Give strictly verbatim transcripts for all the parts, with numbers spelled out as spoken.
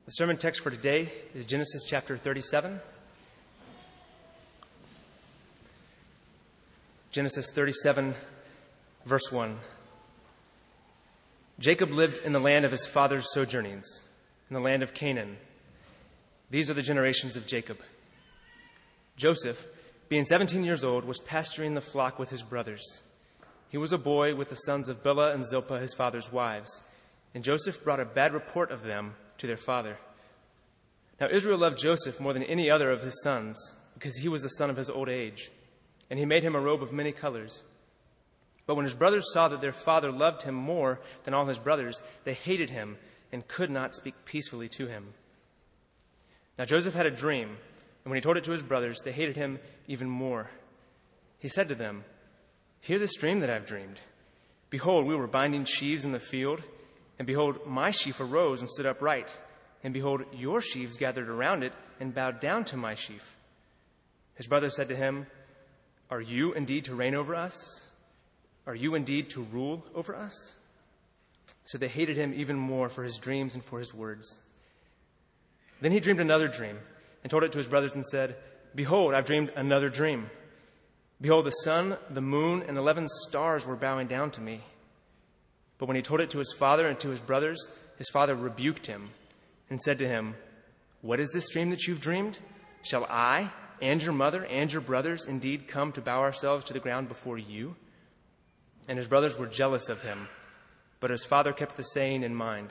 The sermon text for today is Genesis chapter thirty-seven. Genesis thirty-seven, verse one. Jacob lived in the land of his father's sojournings, in the land of Canaan. These are the generations of Jacob. Joseph, being seventeen years old, was pasturing the flock with his brothers. He was a boy with the sons of Bilhah and Zilpah, his father's wives, and Joseph brought a bad report of them to their father. Now Israel loved Joseph more than any other of his sons, because he was the son of his old age, and he made him a robe of many colors. But when his brothers saw that their father loved him more than all his brothers, they hated him and could not speak peacefully to him. Now Joseph had a dream, and when he told it to his brothers, they hated him even more. He said to them, "Hear this dream that I've dreamed. Behold, we were binding sheaves in the field, and behold, my sheaf arose and stood upright, and behold, your sheaves gathered around it and bowed down to my sheaf." His brothers said to him, "Are you indeed to reign over us? Are you indeed to rule over us?" So they hated him even more for his dreams and for his words. Then he dreamed another dream and told it to his brothers and said, "Behold, I've dreamed another dream. Behold, the sun, the moon, and eleven stars were bowing down to me." But when he told it to his father and to his brothers, his father rebuked him and said to him, "What is this dream that you've dreamed? Shall I and your mother and your brothers indeed come to bow ourselves to the ground before you?" And his brothers were jealous of him, but his father kept the saying in mind.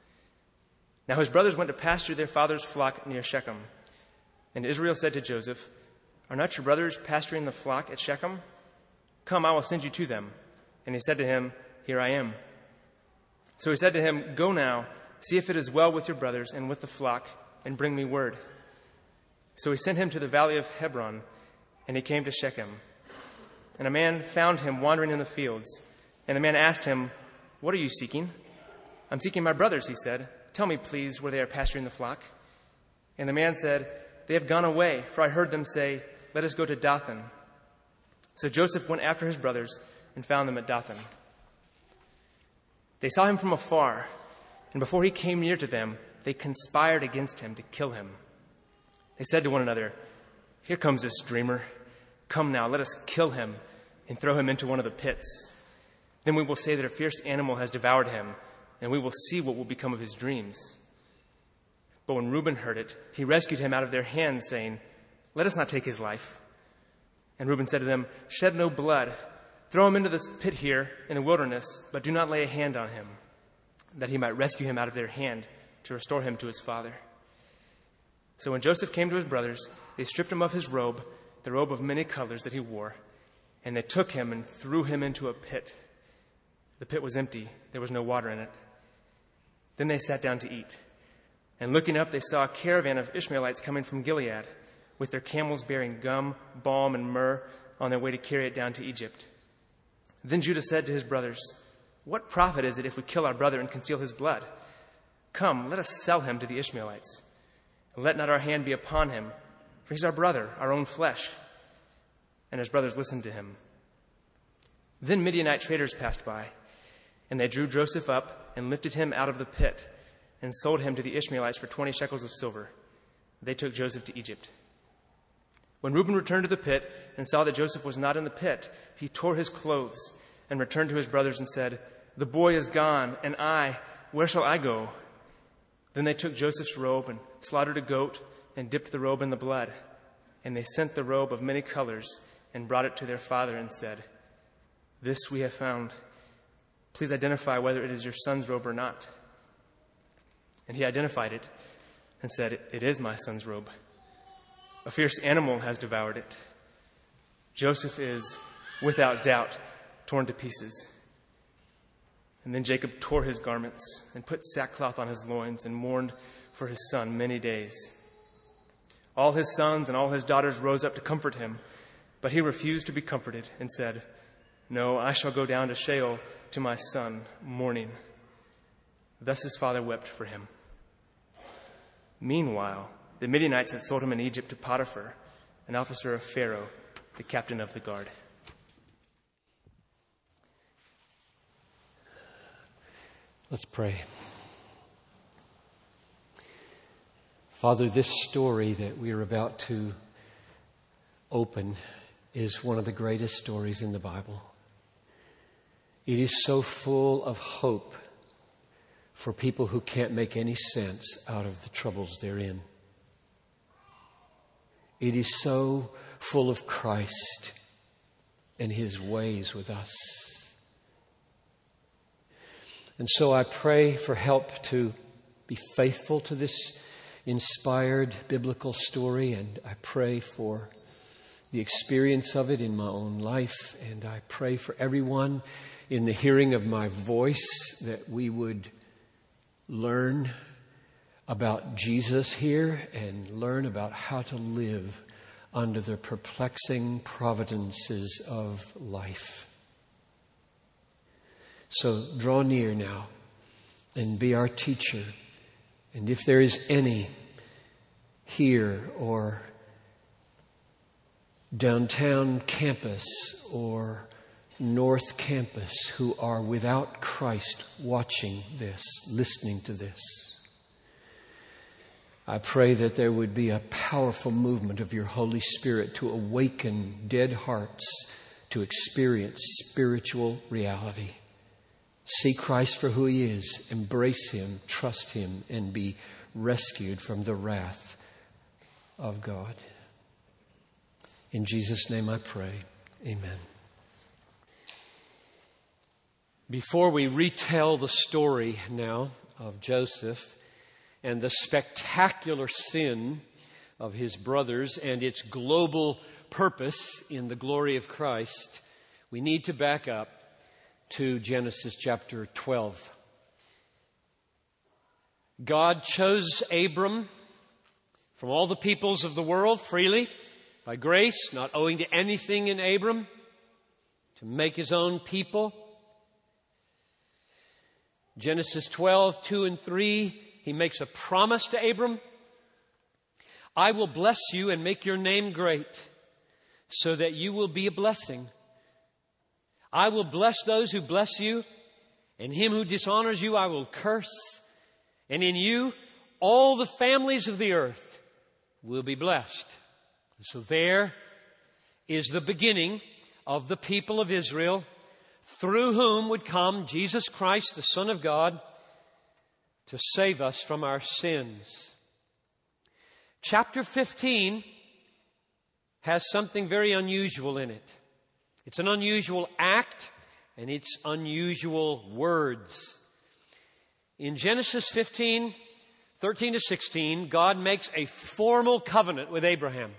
Now his brothers went to pasture their father's flock near Shechem. And Israel said to Joseph, "Are not your brothers pasturing the flock at Shechem? Come, I will send you to them." And he said to him, "Here I am." So he said to him, "Go now, see if it is well with your brothers and with the flock, and bring me word." So he sent him to the valley of Hebron, and he came to Shechem. And a man found him wandering in the fields. And the man asked him, "What are you seeking?" "I'm seeking my brothers," he said. "Tell me, please, where they are pasturing the flock." And the man said, "They have gone away, for I heard them say, 'Let us go to Dothan.'" So Joseph went after his brothers and found them at Dothan. They saw him from afar, and before he came near to them, they conspired against him to kill him. They said to one another, "Here comes this dreamer. Come now, let us kill him and throw him into one of the pits. Then we will say that a fierce animal has devoured him, and we will see what will become of his dreams." But when Reuben heard it, he rescued him out of their hands, saying, "Let us not take his life." And Reuben said to them, "Shed no blood. Throw him into this pit here in the wilderness, but do not lay a hand on him, that he might rescue him out of their hand to restore him to his father." So when Joseph came to his brothers, they stripped him of his robe, the robe of many colors that he wore, and they took him and threw him into a pit. The pit was empty. There was no water in it. Then they sat down to eat. And looking up, they saw a caravan of Ishmaelites coming from Gilead, with their camels bearing gum, balm, and myrrh on their way to carry it down to Egypt. Then Judah said to his brothers, "What profit is it if we kill our brother and conceal his blood? Come, let us sell him to the Ishmaelites. Let not our hand be upon him, for he's our brother, our own flesh." And his brothers listened to him. Then Midianite traders passed by, and they drew Joseph up and lifted him out of the pit and sold him to the Ishmaelites for twenty shekels of silver. They took Joseph to Egypt. When Reuben returned to the pit and saw that Joseph was not in the pit, he tore his clothes and returned to his brothers and said, "The boy is gone, and I, where shall I go?" Then they took Joseph's robe and slaughtered a goat and dipped the robe in the blood. And they sent the robe of many colors and brought it to their father and said, "This we have found. Please identify whether it is your son's robe or not." And he identified it and said, "It is my son's robe. A fierce animal has devoured it. Joseph is, without doubt, torn to pieces." And then Jacob tore his garments and put sackcloth on his loins and mourned for his son many days. All his sons and all his daughters rose up to comfort him, but he refused to be comforted and said, "No, I shall go down to Sheol to my son, mourning." Thus his father wept for him. Meanwhile, the Midianites had sold him in Egypt to Potiphar, an officer of Pharaoh, the captain of the guard. Let's pray. Father, this story that we are about to open is one of the greatest stories in the Bible. It is so full of hope for people who can't make any sense out of the troubles they're in. It is so full of Christ and His ways with us. And so I pray for help to be faithful to this inspired biblical story, and I pray for the experience of it in my own life, and I pray for everyone in the hearing of my voice that we would learn about Jesus here and learn about how to live under the perplexing providences of life. So draw near now and be our teacher. And if there is any here or downtown campus or North Campus who are without Christ watching this, listening to this, I pray that there would be a powerful movement of your Holy Spirit to awaken dead hearts to experience spiritual reality. See Christ for who He is, embrace Him, trust Him, and be rescued from the wrath of God. In Jesus' name I pray. Amen. Before we retell the story now of Joseph and the spectacular sin of his brothers and its global purpose in the glory of Christ, we need to back up to Genesis chapter twelve. God chose Abram from all the peoples of the world freely, by grace, not owing to anything in Abram, to make His own people. Genesis twelve, two and three, He makes a promise to Abram. I will bless you and make your name great, so that you will be a blessing. I will bless those who bless you, and him who dishonors you I will curse. And in you all the families of the earth will be blessed. And so there is the beginning of the people of Israel, through whom would come Jesus Christ, the Son of God, to save us from our sins. Chapter fifteen has something very unusual in it. It's an unusual act, and it's unusual words. In Genesis fifteen, thirteen to sixteen, God makes a formal covenant with Abraham.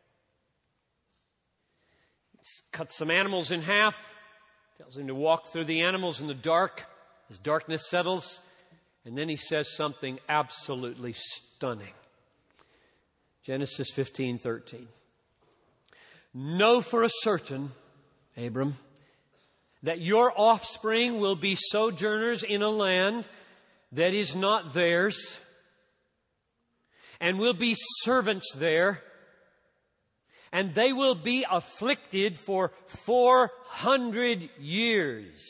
He cuts some animals in half, tells him to walk through the animals in the dark as darkness settles, and then he says something absolutely stunning. Genesis fifteen, thirteen. Know for a certain, Abram, that your offspring will be sojourners in a land that is not theirs, and will be servants there, and they will be afflicted for four hundred years.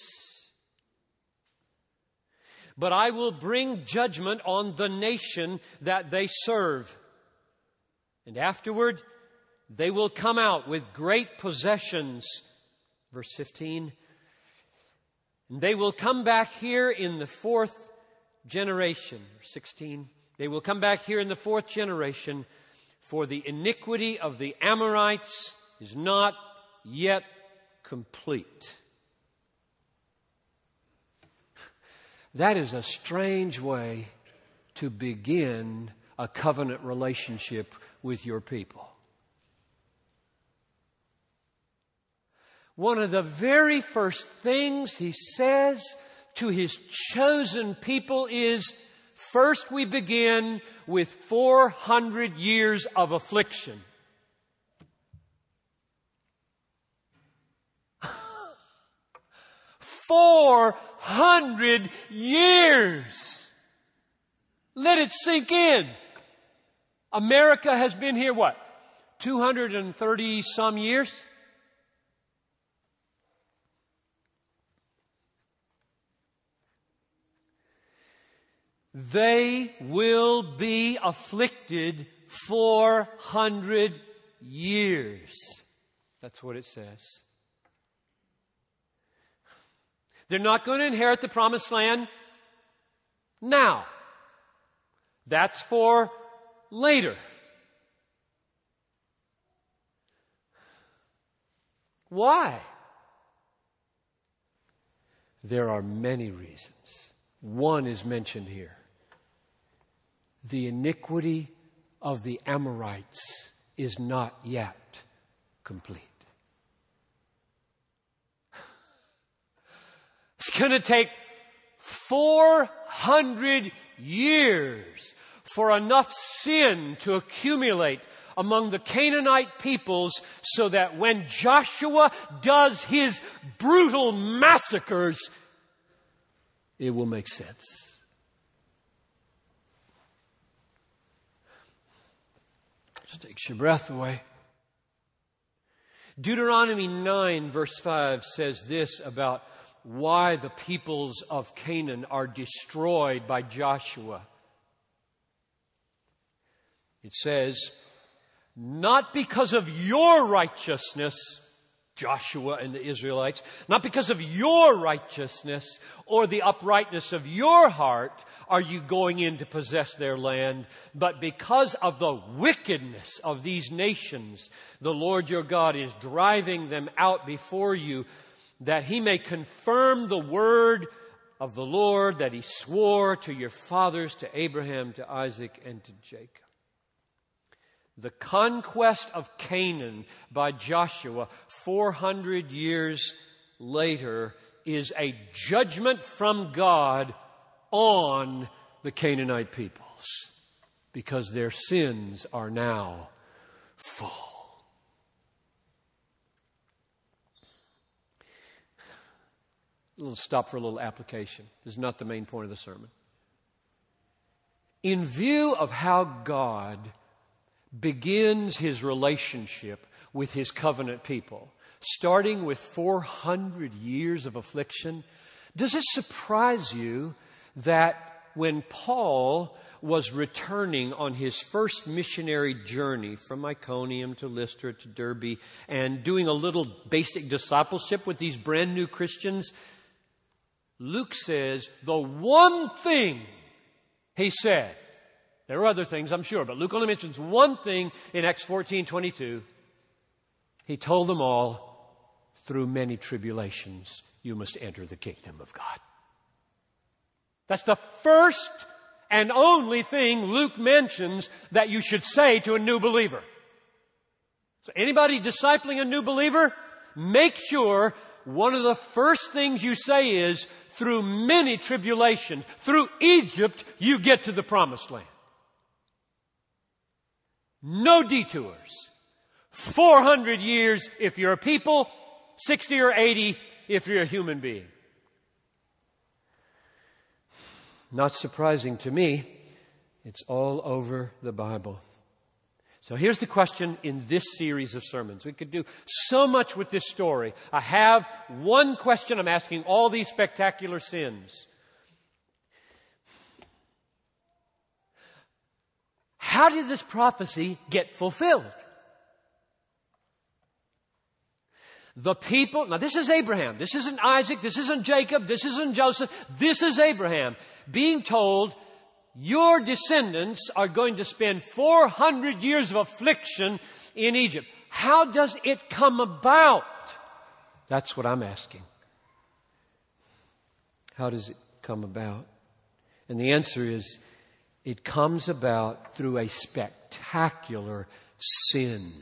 But I will bring judgment on the nation that they serve, and afterward they will come out with great possessions. Verse fifteen. And they will come back here in the fourth generation. sixteen. They will come back here in the fourth generation, for the iniquity of the Amorites is not yet complete. That is a strange way to begin a covenant relationship with your people. One of the very first things He says to His chosen people is, first we begin with four hundred years of affliction. Four hundred years! Let it sink in. America has been here, what, two hundred thirty some years? They will be afflicted four hundred years. That's what it says. They're not going to inherit the promised land now. That's for later. Why? There are many reasons. One is mentioned here. The iniquity of the Amorites is not yet complete. It's going to take four hundred years for enough sin to accumulate among the Canaanite peoples so that when Joshua does his brutal massacres, it will make sense. Just takes your breath away. Deuteronomy nine verse five says this about why the peoples of Canaan are destroyed by Joshua. It says, not because of your righteousness, Joshua and the Israelites, not because of your righteousness or the uprightness of your heart are you going in to possess their land, but because of the wickedness of these nations, the Lord your God is driving them out before you, that he may confirm the word of the Lord that he swore to your fathers, to Abraham, to Isaac, and to Jacob. The conquest of Canaan by Joshua four hundred years later is a judgment from God on the Canaanite peoples because their sins are now full. A little stop for a little application. This is not the main point of the sermon. In view of how God begins his relationship with his covenant people, starting with four hundred years of affliction, does it surprise you that when Paul was returning on his first missionary journey from Iconium to Lystra to Derbe and doing a little basic discipleship with these brand new Christians, Luke says the one thing he said, there are other things, I'm sure, but Luke only mentions one thing in Acts fourteen twenty-two. He told them all, through many tribulations, you must enter the kingdom of God. That's the first and only thing Luke mentions that you should say to a new believer. So anybody discipling a new believer, make sure one of the first things you say is, through many tribulations, through Egypt, you get to the promised land. No detours. four hundred years if you're a people, sixty or eighty if you're a human being. Not surprising to me, it's all over the Bible. So here's the question in this series of sermons. We could do so much with this story. I have one question I'm asking all these spectacular sins. How did this prophecy get fulfilled? The people, now this is Abraham. This isn't Isaac. This isn't Jacob. This isn't Joseph. This is Abraham being told, your descendants are going to spend four hundred years of affliction in Egypt. How does it come about? That's what I'm asking. How does it come about? And the answer is, it comes about through a spectacular sin.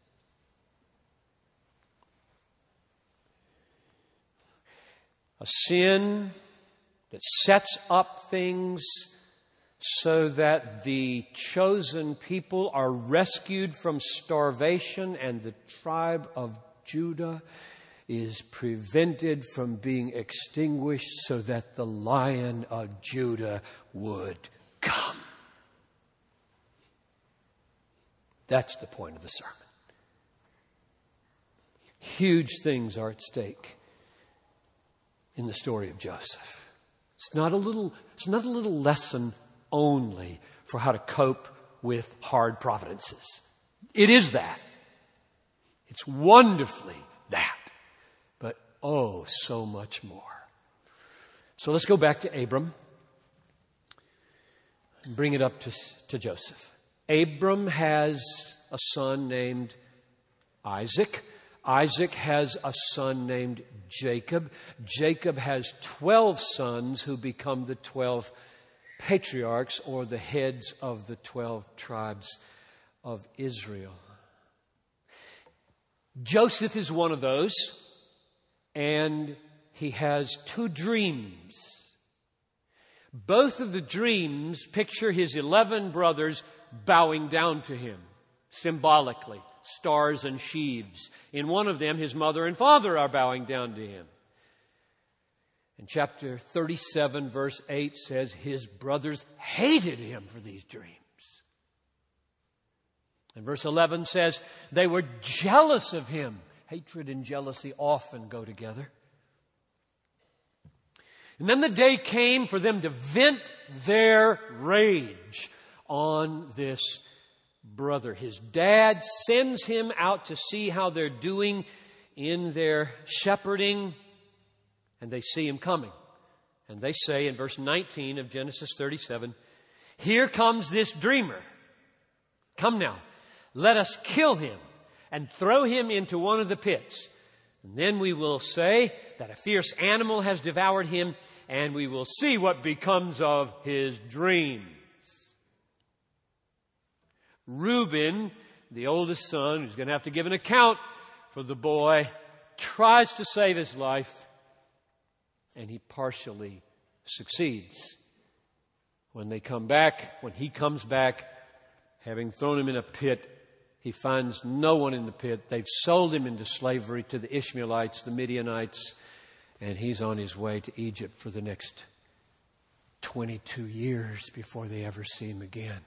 A sin that sets up things so that the chosen people are rescued from starvation and the tribe of Judah is prevented from being extinguished so that the Lion of Judah would come. That's the point of the sermon. Huge things are at stake in the story of Joseph. It's not a little, it's not a little lesson only for how to cope with hard providences. It is that. It's wonderfully that. But oh, so much more. So let's go back to Abram and bring it up to, to Joseph. Abram has a son named Isaac. Isaac has a son named Jacob. Jacob has twelve sons who become the twelve patriarchs, or the heads of the twelve tribes of Israel. Joseph is one of those, and he has two dreams. Both of the dreams picture his eleven brothers bowing down to him, symbolically, stars and sheaves. In one of them, his mother and father are bowing down to him. And chapter thirty-seven, verse eight says, his brothers hated him for these dreams. And verse eleven says, they were jealous of him. Hatred and jealousy often go together. And then the day came for them to vent their rage on this brother. His dad sends him out to see how they're doing in their shepherding, and they see him coming. And they say in verse nineteen of Genesis thirty-seven, here comes this dreamer. Come now, let us kill him and throw him into one of the pits. And then we will say that a fierce animal has devoured him, and we will see what becomes of his dreams. Reuben, the oldest son, who's going to have to give an account for the boy, tries to save his life, and he partially succeeds. When they come back, when he comes back, having thrown him in a pit, he finds no one in the pit. They've sold him into slavery to the Ishmaelites, the Midianites, and he's on his way to Egypt for the next twenty-two years before they ever see him again.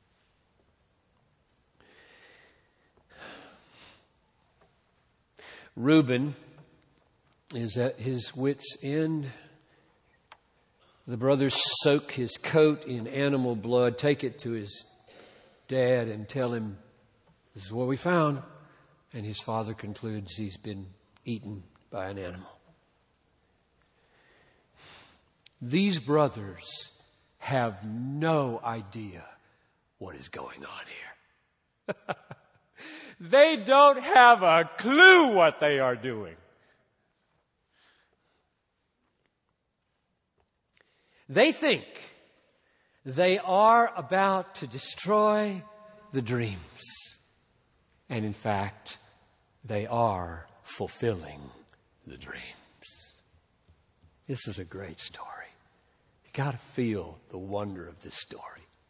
Reuben is at his wit's end. The brothers soak his coat in animal blood, take it to his dad and tell him, this is what we found. And his father concludes he's been eaten by an animal. These brothers have no idea what is going on here. They don't have a clue what they are doing. They think they are about to destroy the dreams. And in fact, they are fulfilling the dreams. This is a great story. You got to feel the wonder of this story.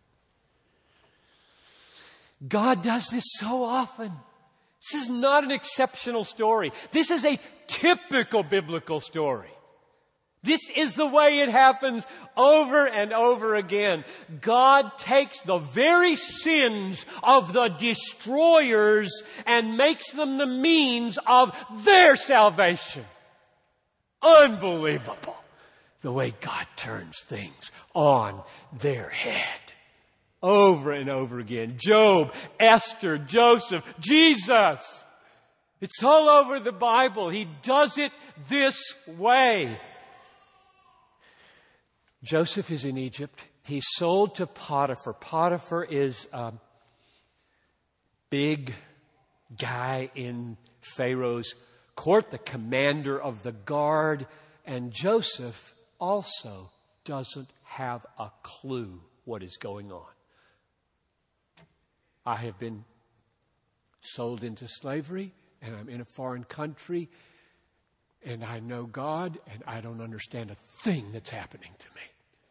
God does this so often. This is not an exceptional story. This is a typical biblical story. This is the way it happens over and over again. God takes the very sins of the destroyers and makes them the means of their salvation. Unbelievable the way God turns things on their head. Over and over again. Job, Esther, Joseph, Jesus. It's all over the Bible. He does it this way. Joseph is in Egypt. He's sold to Potiphar. Potiphar is a big guy in Pharaoh's court, the commander of the guard. And Joseph also doesn't have a clue what is going on. I have been sold into slavery, and I'm in a foreign country, and I know God, and I don't understand a thing that's happening to me.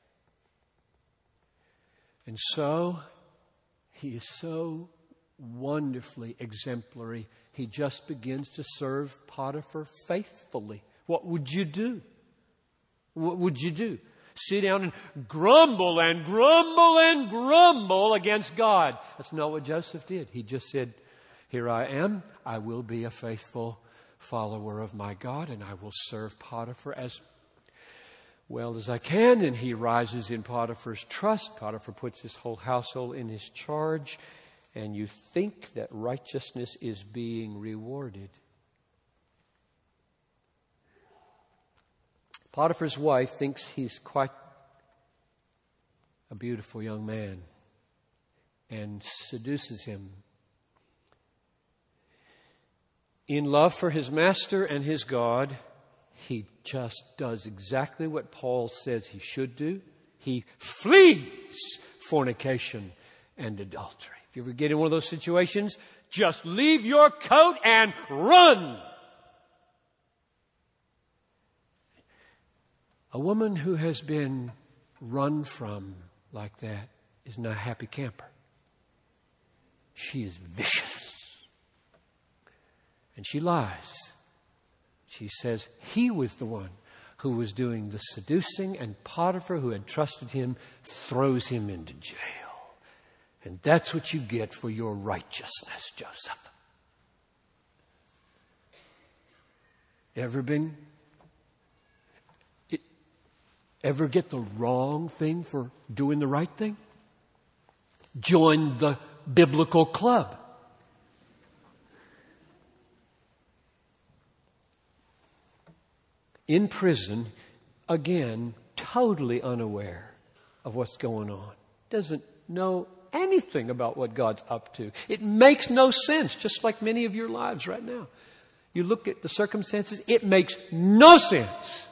And so, he is so wonderfully exemplary. He just begins to serve Potiphar faithfully. What would you do? What would you do? Sit down and grumble and grumble and grumble against God. That's not what Joseph did. He just said, here I am. I will be a faithful follower of my God, and I will serve Potiphar as well as I can. And he rises in Potiphar's trust. Potiphar puts his whole household in his charge. And you think that righteousness is being rewarded. Potiphar's wife thinks he's quite a beautiful young man and seduces him. In love for his master and his God, he just does exactly what Paul says he should do. He flees fornication and adultery. If you ever get in one of those situations, just leave your coat and run. A woman who has been run from like that is not a happy camper. She is vicious. And she lies. She says he was the one who was doing the seducing, and Potiphar, who had trusted him, throws him into jail. And that's what you get for your righteousness, Joseph. Ever been... Ever get the wrong thing for doing the right thing? Join the biblical club. In prison, again, totally unaware of what's going on. Doesn't know anything about what God's up to. It makes no sense, just like many of your lives right now. You look at the circumstances, it makes no sense.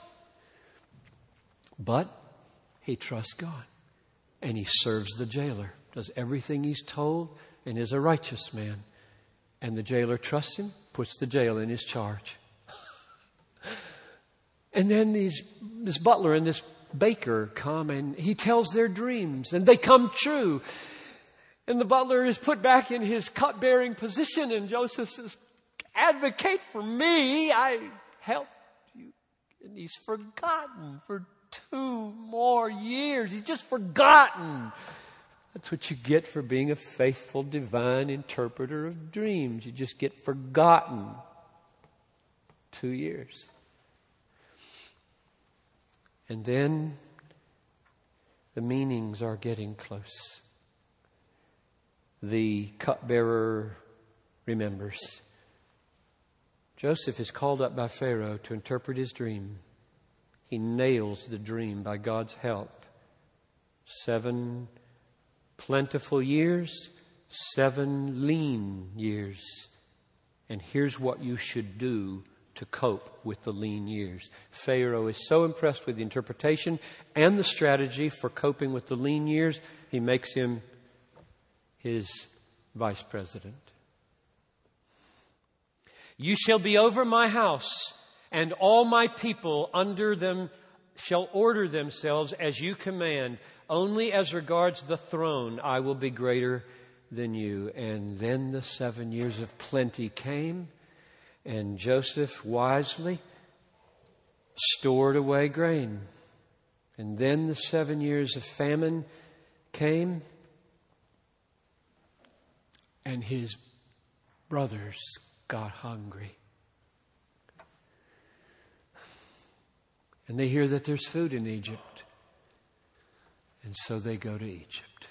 But he trusts God, and he serves the jailer, does everything he's told, and is a righteous man. And the jailer trusts him, puts the jail in his charge. And then these, this butler and this baker come, and he tells their dreams, and they come true. And the butler is put back in his cupbearing position, and Joseph says, advocate for me, I helped you. And he's forgotten for two more years. He's just forgotten. That's what you get for being a faithful divine interpreter of dreams. You just get forgotten. Two years. And then the meanings are getting close. The cupbearer remembers. Joseph is called up by Pharaoh to interpret his dream. He nails the dream by God's help. Seven plentiful years, seven lean years. And here's what you should do to cope with the lean years. Pharaoh is so impressed with the interpretation and the strategy for coping with the lean years, he makes him his vice president. You shall be over my house, and all my people under them shall order themselves as you command. Only as regards the throne, I will be greater than you. And then the seven years of plenty came, and Joseph wisely stored away grain. And then the seven years of famine came, and his brothers got hungry. And they hear that there's food in Egypt. And so they go to Egypt.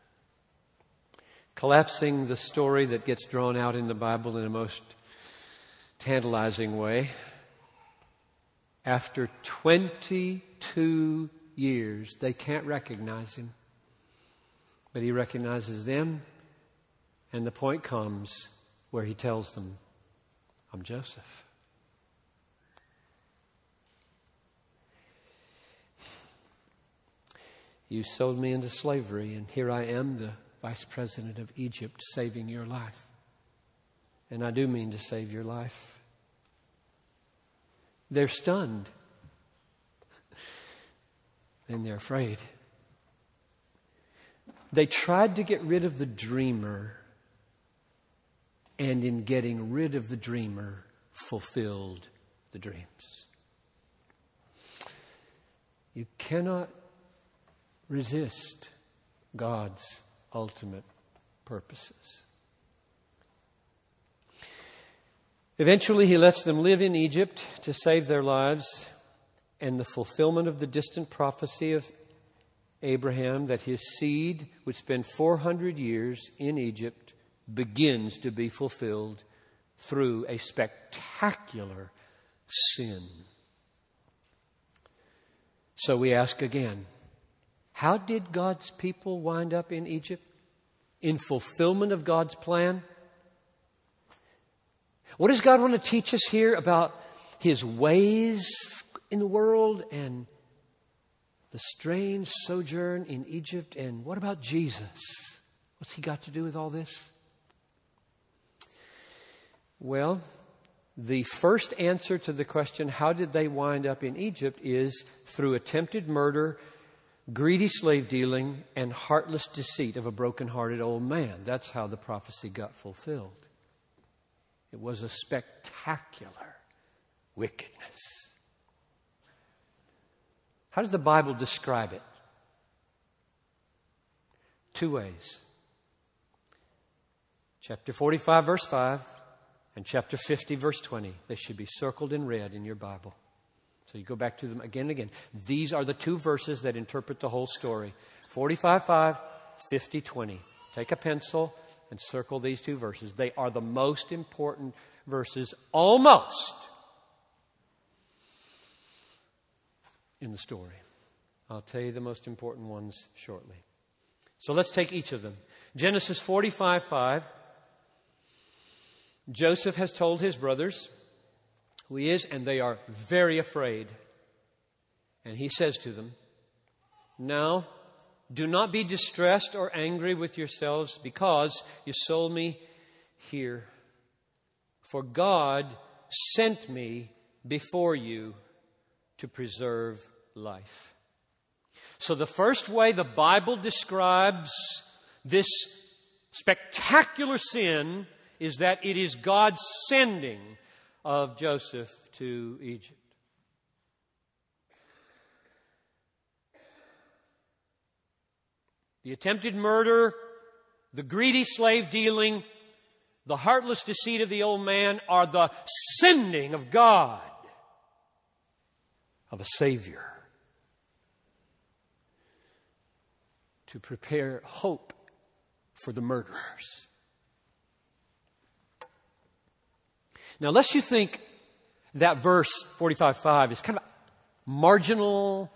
Collapsing the story that gets drawn out in the Bible in a most tantalizing way. After twenty-two years, they can't recognize him. But he recognizes them. And the point comes where he tells them, I'm Joseph. You sold me into slavery, and here I am, the vice president of Egypt, saving your life. And I do mean to save your life. They're stunned. And they're afraid. They tried to get rid of the dreamer, and in getting rid of the dreamer, fulfilled the dreams. You cannot resist God's ultimate purposes. Eventually, he lets them live in Egypt to save their lives. and the fulfillment of the distant prophecy of Abraham that his seed would spend four hundred years in Egypt begins to be fulfilled through a spectacular sin. So we ask again, how did God's people wind up in Egypt? In fulfillment of God's plan? What does God want to teach us here about His ways in the world and the strange sojourn in Egypt? And what about Jesus? What's He got to do with all this? Well, the first answer to the question, how did they wind up in Egypt, is through attempted murder, greedy slave dealing, and heartless deceit of a broken-hearted old man. That's how the prophecy got fulfilled. It was a spectacular wickedness. How does the Bible describe it? Two ways. Chapter forty-five, verse five, and chapter fifty, verse twenty. They should be circled in red in your Bible. So you go back to them again and again. These are the two verses that interpret the whole story. forty-five five, fifty twenty. Take a pencil and circle these two verses. They are the most important verses almost in the story. I'll tell you the most important ones shortly. So let's take each of them. Genesis forty-five five. Joseph has told his brothers who he is, and they are very afraid. And he says to them, "Now, do not be distressed or angry with yourselves because you sold me here. For God sent me before you to preserve life." So the first way the Bible describes this spectacular sin is that it is God's sending of Joseph to Egypt. The attempted murder, the greedy slave dealing, the heartless deceit of the old man are the sending of God, of a Savior, to prepare hope for the murderers. Now, lest you think that verse forty-five five is kind of marginal.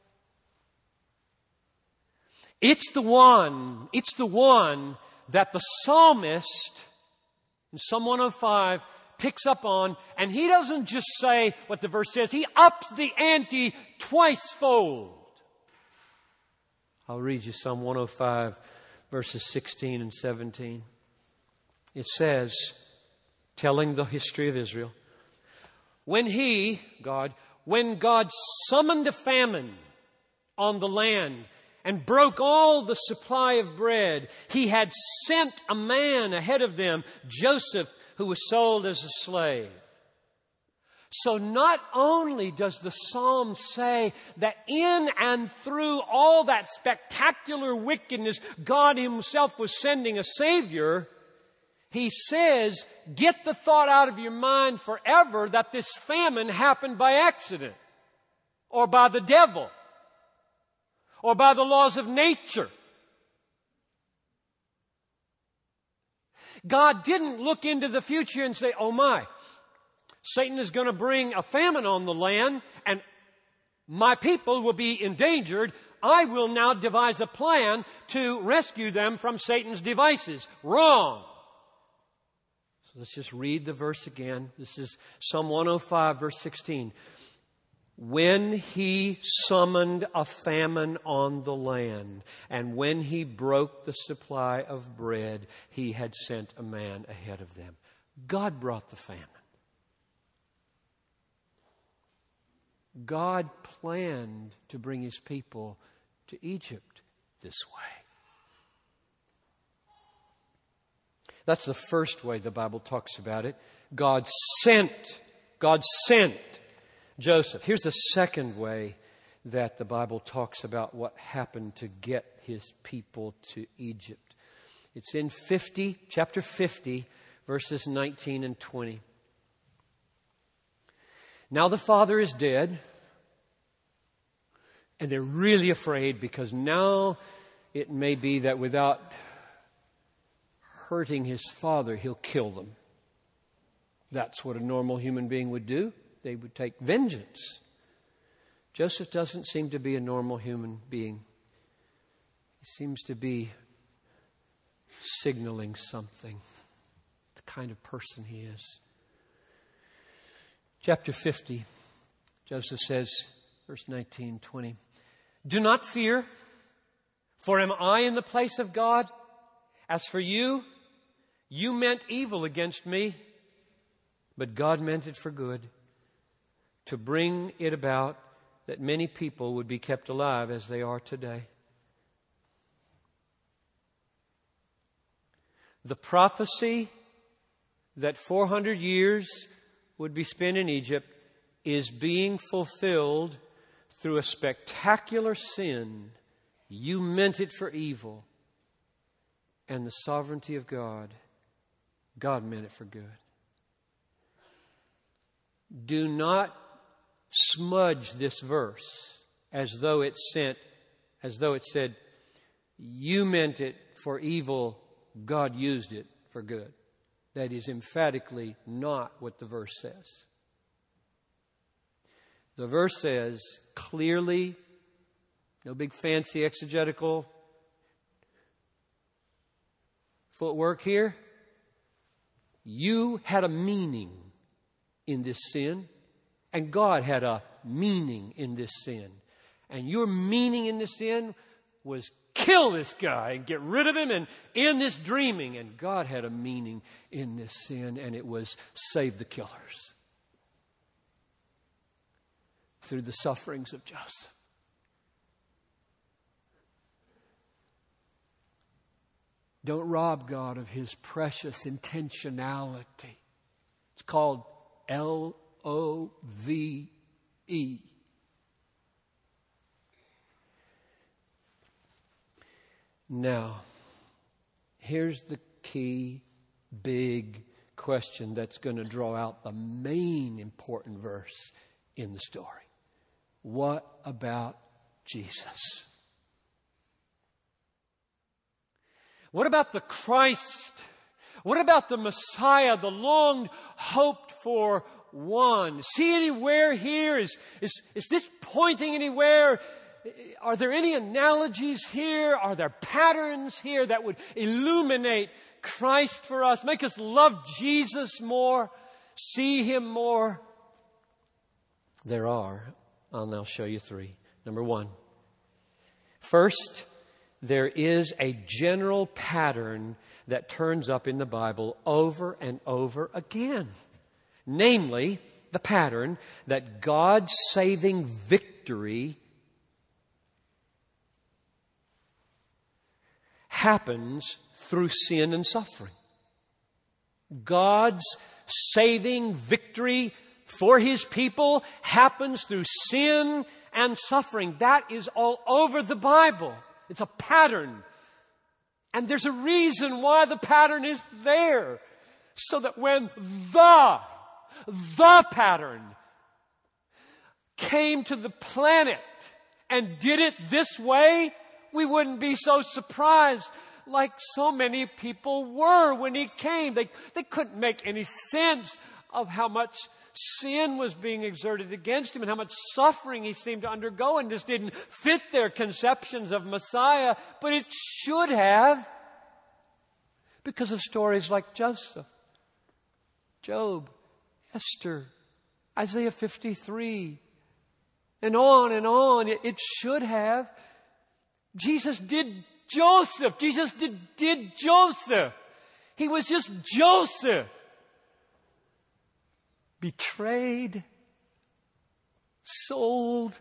It's the one, it's the one that the psalmist in Psalm one oh five picks up on, and he doesn't just say what the verse says, he ups the ante twice-fold. I'll read you Psalm one oh five, verses sixteen and seventeen. It says, telling the history of Israel, when He, God, when God summoned a famine on the land and broke all the supply of bread, He had sent a man ahead of them, Joseph, who was sold as a slave. So not only does the Psalm say that in and through all that spectacular wickedness, God Himself was sending a Savior, He says, get the thought out of your mind forever that this famine happened by accident, or by the devil, or by the laws of nature. God didn't look into the future and say, oh my, Satan is going to bring a famine on the land and my people will be endangered. I will now devise a plan to rescue them from Satan's devices. Wrong. So let's just read the verse again. This is Psalm one oh five, verse sixteen. When He summoned a famine on the land, and when He broke the supply of bread, He had sent a man ahead of them. God brought the famine. God planned to bring His people to Egypt this way. That's the first way the Bible talks about it. God sent, God sent Joseph. Here's the second way that the Bible talks about what happened to get His people to Egypt. It's in fifty, chapter fifty, verses nineteen and twenty. Now the father is dead, And they're really afraid because now it may be that without hurting his father, he'll kill them. That's what a normal human being would do. They would take vengeance. Joseph doesn't seem to be a normal human being. He seems to be signaling something, the kind of person he is. Chapter fifty, Joseph says, verse nineteen, twenty, "Do not fear, for am I in the place of God? As for you, you meant evil against me, but God meant it for good, to bring it about that many people would be kept alive as they are today." The prophecy that four hundred years would be spent in Egypt is being fulfilled through a spectacular sin. You meant it for evil. And the sovereignty of God, God meant it for good. Do not smudge this verse as though it sent, as though it said, you meant it for evil, God used it for good. That is emphatically not what the verse says. The verse says clearly, no big fancy exegetical footwork here. You had a meaning in this sin, and God had a meaning in this sin. And your meaning in this sin was kill this guy and get rid of him and end this dreaming. And God had a meaning in this sin, and it was save the killers through the sufferings of Joseph. Don't rob God of His precious intentionality. It's called L O V E. Now, here's the key big question that's going to draw out the main important verse in the story. What about Jesus? What about the Christ? What about the Messiah, the long hoped for one? See anywhere here? Is, is, is this pointing anywhere? Are there any analogies here? Are there patterns here that would illuminate Christ for us? Make us love Jesus more, see Him more? There are. I'll now show you three. Number one. First, there is a general pattern that turns up in the Bible over and over again. Namely, the pattern that God's saving victory happens through sin and suffering. God's saving victory for His people happens through sin and suffering. That is all over the Bible. It's a pattern. And there's a reason why the pattern is there. So that when the, the pattern came to the planet and did it this way, we wouldn't be so surprised like so many people were when He came. They, they couldn't make any sense of how much sin was being exerted against Him and how much suffering He seemed to undergo, and this didn't fit their conceptions of Messiah, but it should have, because of stories like Joseph, Job, Esther, Isaiah fifty-three, and on and on. It, it should have. Jesus did Joseph. Jesus did, did Joseph. He was just Joseph. Betrayed, sold.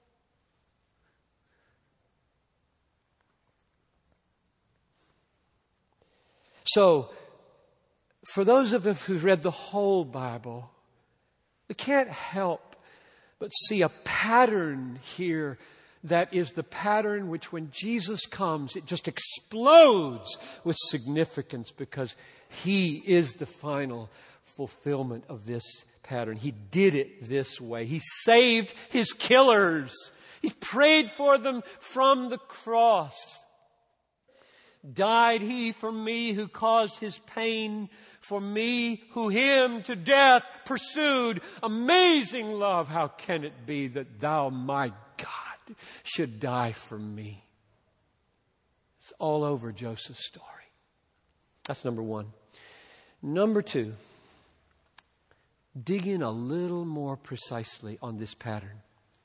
So, for those of us who've read the whole Bible, we can't help but see a pattern here that is the pattern which, when Jesus comes, it just explodes with significance because He is the final fulfillment of this pattern. He did it this way. He saved His killers. He's prayed for them from the cross. Died he for me who caused his pain, for me who him to death pursued. Amazing love, how can it be that thou, my God, should die for me? It's all over Joseph's story. That's number one. Number two, dig in a little more precisely on this pattern.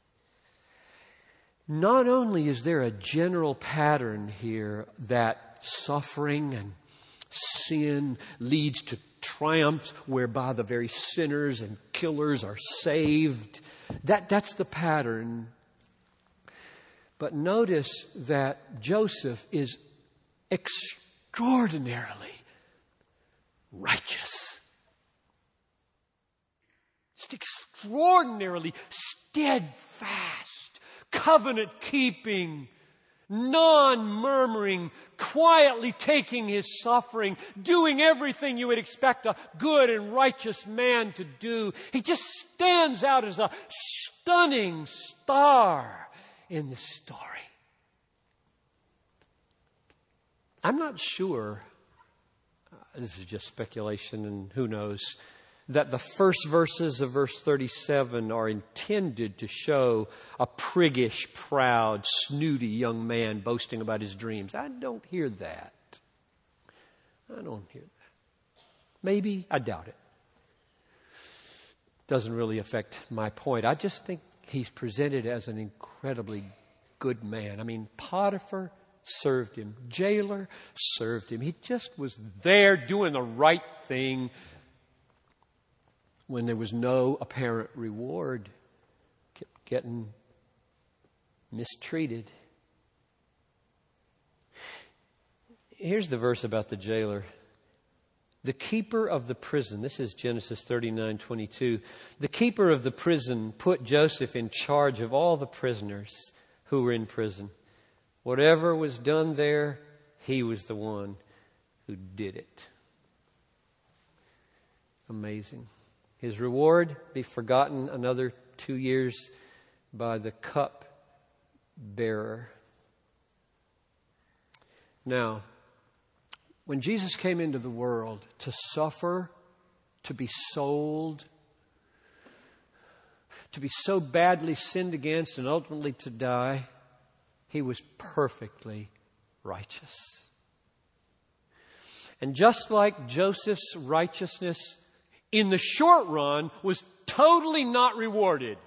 Not only is there a general pattern here that suffering and sin leads to triumphs whereby the very sinners and killers are saved. That, that's the pattern. But notice that Joseph is extraordinarily righteous. Just extraordinarily steadfast, covenant-keeping, non-murmuring, quietly taking his suffering, doing everything you would expect a good and righteous man to do. He just stands out as a stunning star in the story. I'm not sure, uh, this is just speculation and who knows, that the first verses of verse thirty-seven are intended to show a priggish, proud, snooty young man boasting about his dreams. I don't hear that. I don't hear that. Maybe, I doubt it. Doesn't really affect my point. I just think he's presented as an incredibly good man. I mean, Potiphar served him. Jailer served him. He just was there doing the right thing when there was no apparent reward. Kept getting mistreated. Here's the verse about the jailer. The keeper of the prison, this is Genesis thirty-nine twenty-two. The keeper of the prison put Joseph in charge of all the prisoners who were in prison. Whatever was done there, he was the one who did it. Amazing. His reward be forgotten another two years by the cup bearer. Now, when Jesus came into the world to suffer, to be sold, to be so badly sinned against and ultimately to die, he was perfectly righteous. And just like Joseph's righteousness in the short run was totally not rewarded,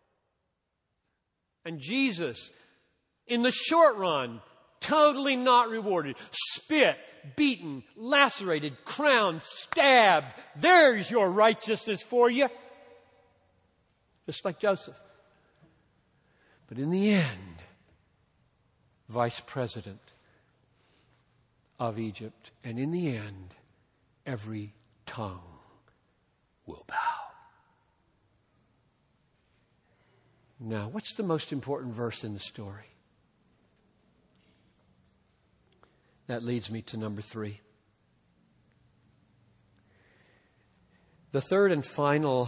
and Jesus, in the short run, totally not rewarded. Spit, beaten, lacerated, crowned, stabbed. There's your righteousness for you. Just like Joseph. But in the end, vice president of Egypt. And in the end, every tongue will bow. Now, what's the most important verse in the story? That leads me to number three. The third and final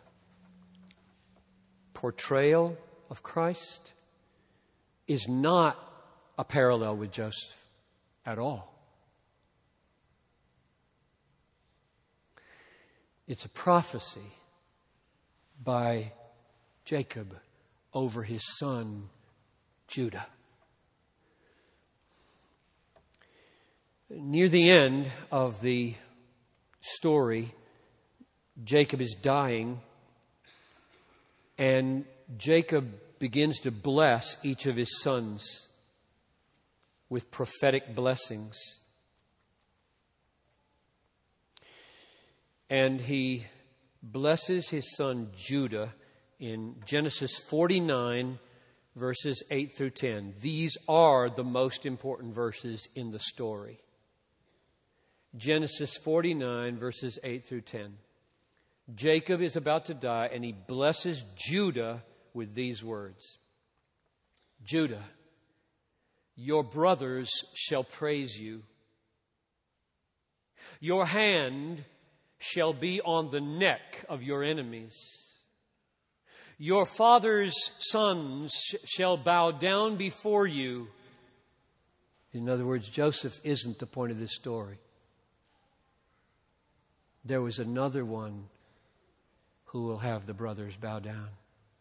portrayal of Christ is not a parallel with Joseph at all. It's a prophecy by Jacob over his son Judah. Near the end of the story, Jacob is dying, and Jacob begins to bless each of his sons with prophetic blessings. And he blesses his son Judah in Genesis forty-nine, verses eight through ten. These are the most important verses in the story. Genesis forty-nine, verses eight through ten. Jacob is about to die, and he blesses Judah with these words. Judah, your brothers shall praise you. Your hand shall be on the neck of your enemies. Your father's sons shall bow down before you. In other words, Joseph isn't the point of this story. There was another one who will have the brothers bow down.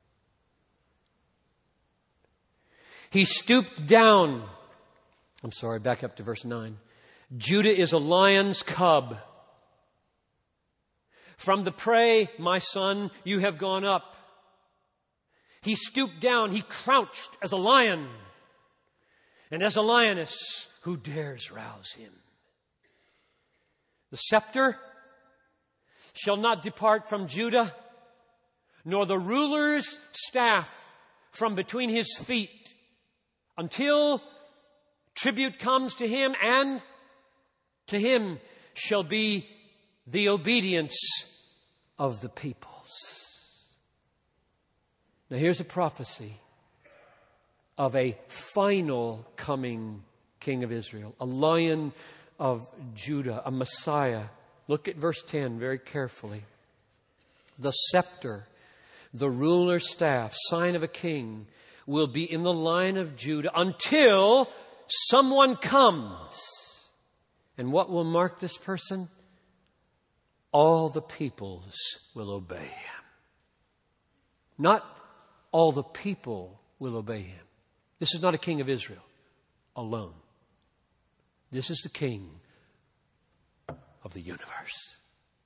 He stooped down. I'm sorry, back up to verse nine. Judah is a lion's cub. From the prey, my son, you have gone up. He stooped down. He crouched as a lion. And as a lioness, who dares rouse him? The scepter shall not depart from Judah, nor the ruler's staff from between his feet, until tribute comes to him, and to him shall be the obedience of the peoples. Now here's a prophecy of a final coming king of Israel, a lion of Judah, a Messiah. Look at verse ten very carefully. The scepter, the ruler's staff, sign of a king, will be in the line of Judah until someone comes. And what will mark this person? All the peoples will obey him. Not all the people will obey him. This is not a king of Israel alone. This is the king of the universe.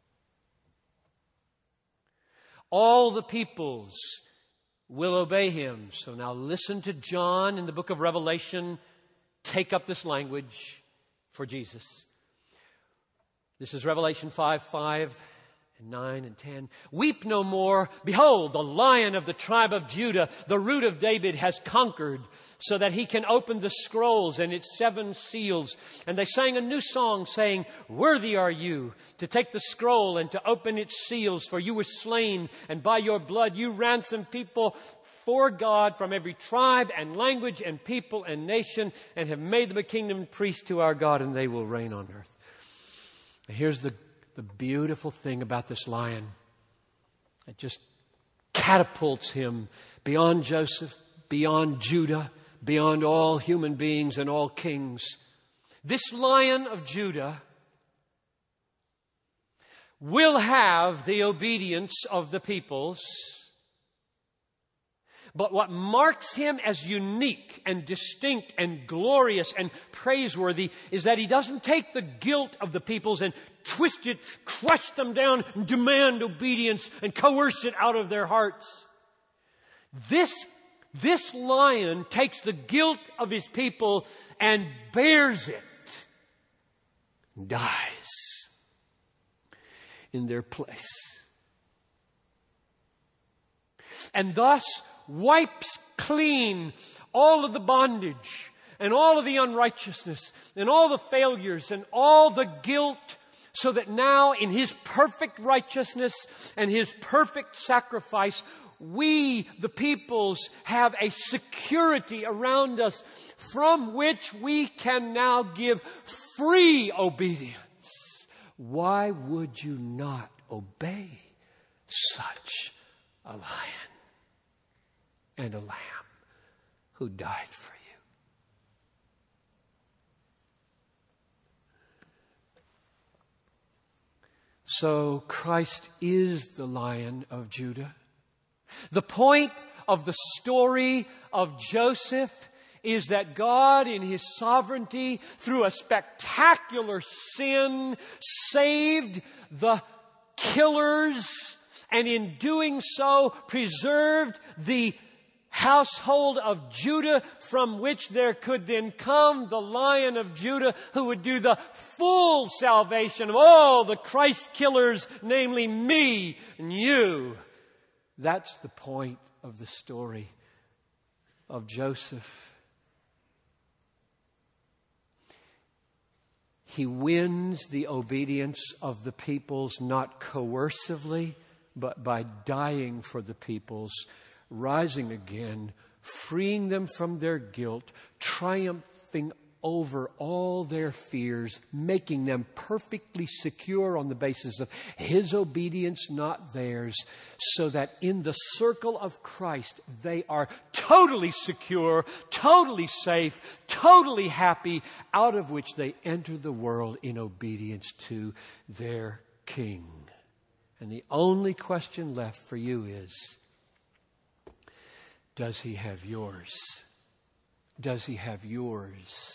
All the peoples will obey him. So now listen to John in the book of Revelation take up this language for Jesus. This is Revelation five, five, and nine, and ten. Weep no more. Behold, the Lion of the tribe of Judah, the Root of David, has conquered, so that he can open the scrolls and its seven seals. And they sang a new song, saying, Worthy are you to take the scroll and to open its seals, for you were slain, and by your blood you ransomed people for God from every tribe and language and people and nation, and have made them a kingdom and priests to our God, and they will reign on earth. Now here's the, the beautiful thing about this lion. It just catapults him beyond Joseph, beyond Judah, beyond all human beings and all kings. This Lion of Judah will have the obedience of the peoples. But what marks him as unique and distinct and glorious and praiseworthy is that he doesn't take the guilt of the peoples and twist it, crush them down, and demand obedience and coerce it out of their hearts. This, this lion takes the guilt of his people and bears it, and dies in their place. And thus wipes clean all of the bondage and all of the unrighteousness and all the failures and all the guilt, so that now in his perfect righteousness and his perfect sacrifice, we, the peoples, have a security around us from which we can now give free obedience. Why would you not obey such a lion and a lamb who died for you? So Christ is the Lion of Judah. The point of the story of Joseph is that God, in his sovereignty, through a spectacular sin, saved the killers, and in doing so preserved the household of Judah, from which there could then come the Lion of Judah, who would do the full salvation of all the Christ killers, namely me and you. That's the point of the story of Joseph. He wins the obedience of the peoples, not coercively, but by dying for the peoples, rising again, freeing them from their guilt, triumphing over all their fears, making them perfectly secure on the basis of His obedience, not theirs, so that in the circle of Christ they are totally secure, totally safe, totally happy, out of which they enter the world in obedience to their King. And the only question left for you is, does He have yours? Does He have yours?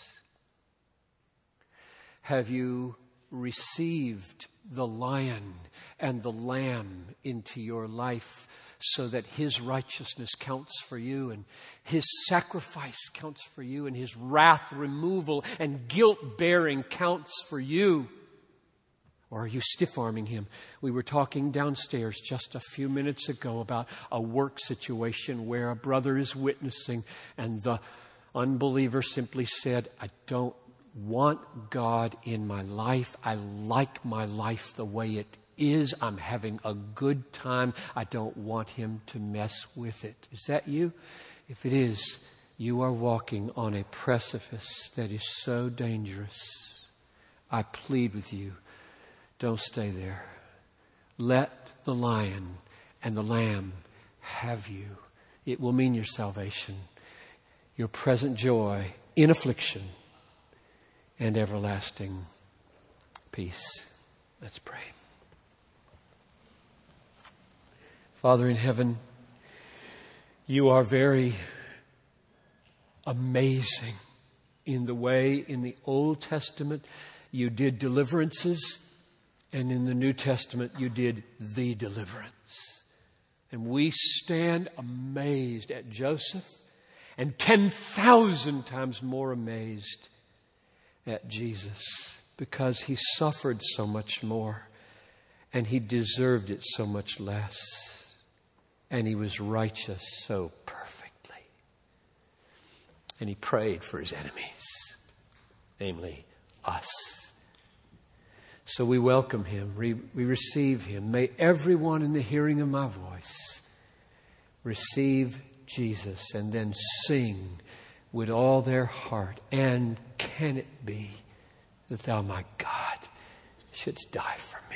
Have you received the Lion and the Lamb into your life so that His righteousness counts for you and His sacrifice counts for you and His wrath removal and guilt bearing counts for you? Or are you stiff-arming Him? We were talking downstairs just a few minutes ago about a work situation where a brother is witnessing and the unbeliever simply said, I don't want God in my life. I like my life the way it is. I'm having a good time. I don't want Him to mess with it. Is that you? If it is, you are walking on a precipice that is so dangerous. I plead with you, don't stay there. Let the Lion and the Lamb have you. It will mean your salvation, your present joy in affliction, and everlasting peace. Let's pray. Father in heaven, You are very amazing in the way in the Old Testament You did deliverances, and in the New Testament You did the deliverance. And we stand amazed at Joseph and ten thousand times more amazed at Jesus, because He suffered so much more and He deserved it so much less, and He was righteous so perfectly, and He prayed for His enemies, namely us. So we welcome Him, we receive Him. May everyone in the hearing of my voice receive Jesus and then sing with all their heart, and can it be that Thou, my God, shouldst die for me?